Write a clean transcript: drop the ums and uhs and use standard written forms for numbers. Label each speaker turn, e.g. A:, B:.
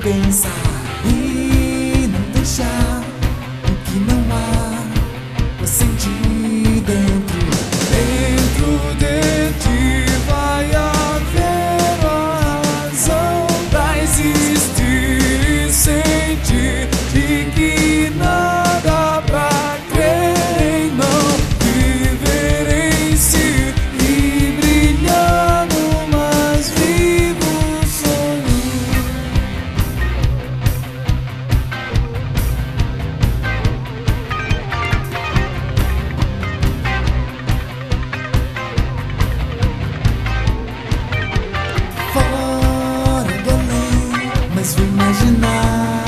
A: pensar e não deixar o que não há pra sentir dentro. Dentro de ti vai haver a razão pra existir e sentir de que nada pra crer em não viver em si e brilhar no mais vivo sonho. Fora do além, mas vou imaginar